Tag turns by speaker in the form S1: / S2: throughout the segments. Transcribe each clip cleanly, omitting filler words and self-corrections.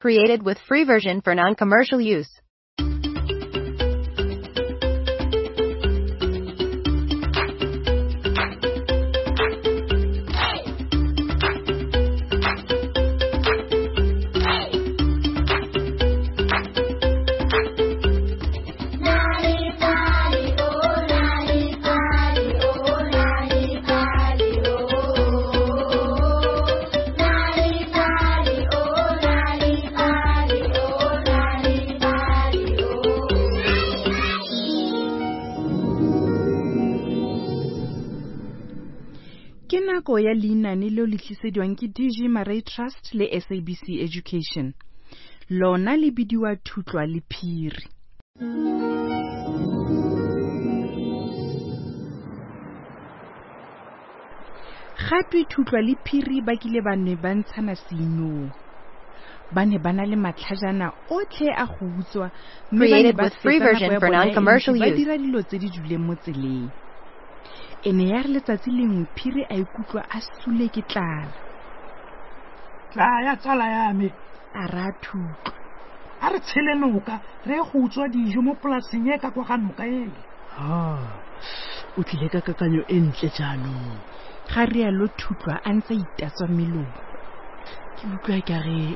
S1: Created with free version for non-commercial use.
S2: Ke nako ya leinaane leo le tlisediwang ke DG Marais Trust le SABC Education. Lona le bidiwa Thutlwa le Phiri. Gape Thutlwa le Phiri ba kile ba ne ba ntshana seinong. Ba ne ba na le matlhajana otlhe a go utswa
S1: Created with free version for non-commercial
S2: ba
S1: use.
S2: dira dilo tse di duleng mo tseleng. Ene ya re letsatsi lengwe Phiri a ikutlwa a sule ke tlala.
S3: Tlaya tsala ya me.
S2: A ra Thutlwa.
S3: A re tshele noka re go utswa dijo mo polaseng e ka kwa ga noka ele.
S4: O tlile ka kakanyo e ntle jaanong.
S2: Ga re a lo Thutlwa a ntse itatswa melomo.
S4: Ke utlwa ka re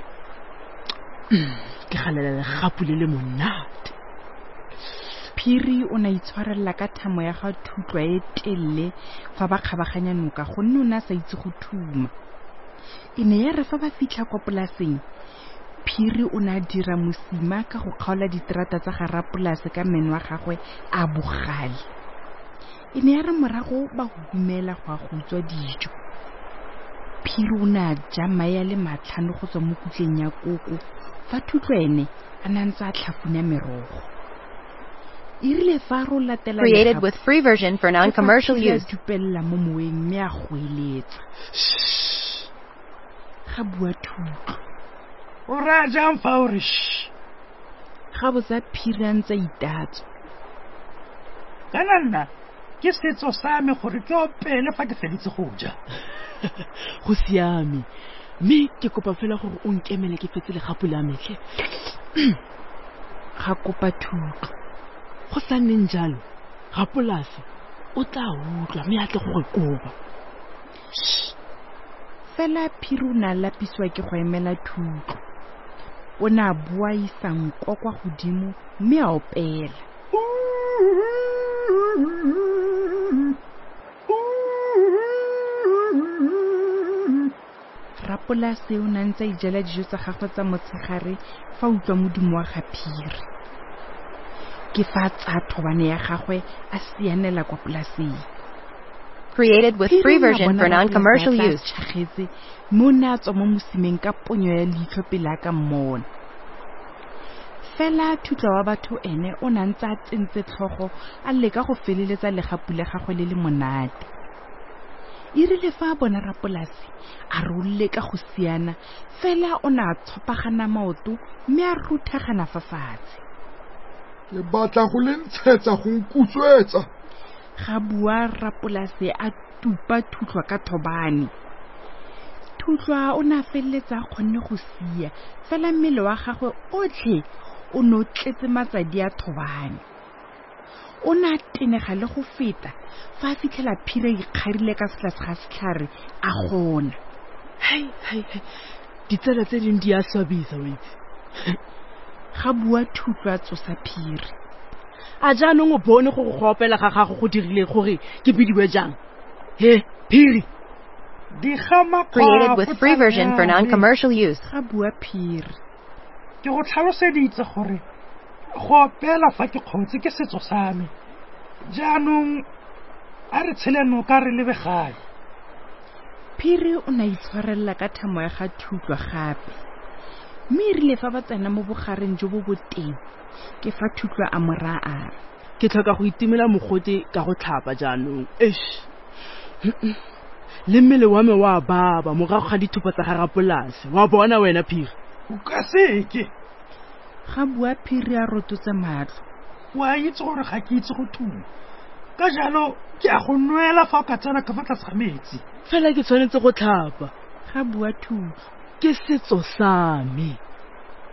S4: ke galela legapu le le monate.
S2: Phiri o na itshwarella ka thamo ya ga Thutlwa e telle fa ba kgabaganya noka gonne o na sa itse go thuma. Ene ya re fa ba fitlha kwa polaseng, Phiri o na dira mosima ka go kgaola diterata tsa ga rapolase ka meno wa gagwe a bogale. Ene ya re morago ba humela go a go utswa dijo. Phiri o na ja maya le matlhano go tswa mo kutleng ya koko fa Thutlwa ene a nantsa a tlhafuna merogo. Irile fa ro latela
S1: Created with free version for non-commercial use.
S2: Dupella mo moeng me a goeletsa. Ga bua Thutlwa.
S3: O ra jang fa o re
S2: Ga botsa Phiri a ntse itatso.
S3: kana nna ke setso sa me gore ke opele fa ke feditse go ja.
S4: Go siame. Me ke kopa fela gore o nkemele ke fetse legapu la metlhe.
S2: Ga kopa Thutlwa.
S4: Go sa nneng jalo, rapolase o tla utlwa mme a tle go re koba.
S2: Fela Phiri o na lapiswa ke go emela Thutlwa. O na bua isang kwa godimo mme a opela. Rapolase o na ntse ijela dijo tsa gagwe tsa motshegare fa utlwa modumo wa ga Phiri. Ke fa tsa thobane ya gagwe a sianela kwa polaseng.
S1: Created with free version for non-commercial use.
S2: Tshagetse mo na tswa mo mosimeng ka ponyo ya leitlho pele a ka mmona. Fela Thutlwa wa batho ene o na ntse a tsentse tlhogo a leka go feleletsa legapu le gagwe le le monate. Irile fa bona rapolase a rolle ka go siana fela o na tshopagana maoto mme a ruthagana fa fatshe.
S5: Ke batla go lentshetsa go nkutswetsa.
S2: Ga bua rapolase a tupa Thutlwa ka thobane. Thutlwa o na feleletsa a kgonne go sia fela mmele wa gagwe otlhe o no tletse matsadi a thobane. O na tenega le go feta fa a fitlhela Phiri ikgarile ka setlase ga setlhare a gona.
S4: Ditsela tse dingwe di a swabisa o itse.
S2: Ga bua Thutlwa tsosa Phiri.
S4: A jaanong o bone go go opela ga gago go dirile gore ke bidiwe jang. Phiri.
S1: Created with free version for non-commercial use.
S2: Ga bua Phiri.
S3: Ke go tlhaloseditse gore go opela fa ke kgotse ke setso sa me. Jaanong a re tshele noka re lebe gae.
S2: Phiri o na itshwarella ka thamo ya ga Thutlwa gape. Mme irile fa ba tsena mo bogareng jo bo boteng ke fa Thutlwa a moraa.
S4: Ke tlhoka go itimela mogote ka go tlhapa jaanong. Le mmele wa me wa baba morago ga dithupa tsa ga rapolase. Wa bona wena Phiri?
S3: O ka seke.
S2: Ga bua Phiri a rototse matlho.
S3: Wa itse gore ga ke itse go thuma. Ka jalo ke a go nwela fa ka tsena ka fa tlase ga metsi.
S4: Fela ke tshwanetse go tlhapa.
S2: Ga bua Thutlwa.
S4: Ke setso sa me.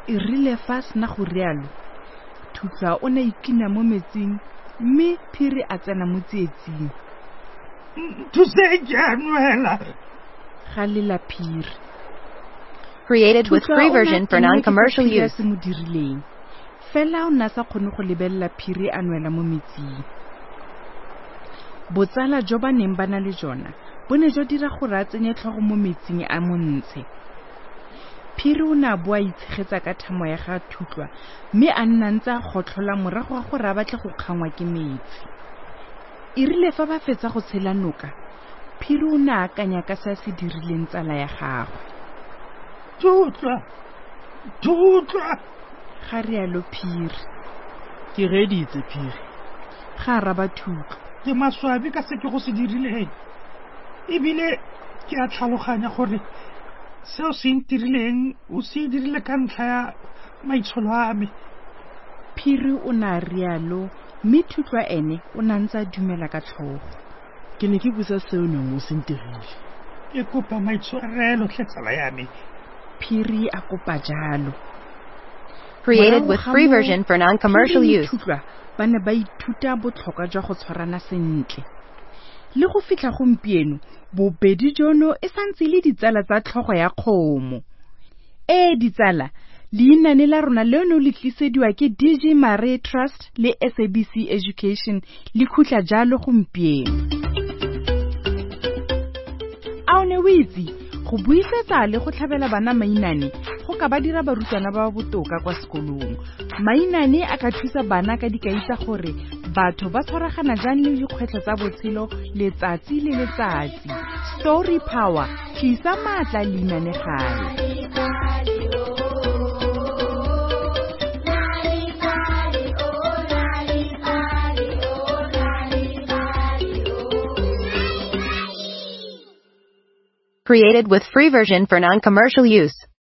S2: E rile fa a sena go rialo, Thutlwa o ne ikina mo metsing mme Phiri a tsena mo tsietsing.
S3: Thuseng ke a nwela.
S2: Ga lela Phiri.
S1: Created with free version for non-commercial use.
S2: Se mo dirileng. Fela o nna sa kgone go lebella Phiri a nwela mo metsing. Botsala jo ba neng ba na le jona bo ne jo dira gore a tsenye tlhogo mo metsing a montshe. Phiri o ne a boa itshegetsa ka thamo ya ga Thutlwa mme a nna ntse a gotlhola morago ga gore a batle go kgangwa ke metsi. E rile fa ba fetsa go tshela noka, Phiri o ne a akanya ka se se dirileng tsala ya gagwe.
S3: Thutlwa!
S2: Ga rialo Phiri.
S4: Ke reditse Phiri.
S2: Ga araba Thutlwa.
S3: Ke maswabi ka se ke go se dirileng. Ebile ke a tlhaloganya gore seo se ntirileng o se dirile ka ntlha ya maitsholo a me.
S2: Phiri o ne a rialo mme Thutlwa ene o ne a ntse a dumela ka tlhogo.
S4: Ke ne ke busa seo neng o se ntirile.
S3: Ke kopa maitshwarelo hle tsala ya me.
S2: Phiri a kopa jalo.
S1: Created with free version for non-commercial use.
S2: Thutlwa ba ne ba ithuta botlhokwa jwa go tshwarana sentle. Le go fitlha gompieno, bobedi jono e santse le ditsala tsa tlhogo ya kgomo. Ditsala, leinane la rona leno le tlisediwa ke DG Marie Trust le SABC Education le khutla jalo gompieno. A o ne o itse go buisetsa le go tlhabela bana mainane go ka ba dira barutwana ba botoka kwa sekolong. Mainane a ka thusa bana ka dikaitsa gore batho ba tshwaragana jang le dikgwetlho tsa botshelo letsatsi le letsatsi. Story Power, tlisa maatla leinane gale.
S1: Created with free version for non-commercial use.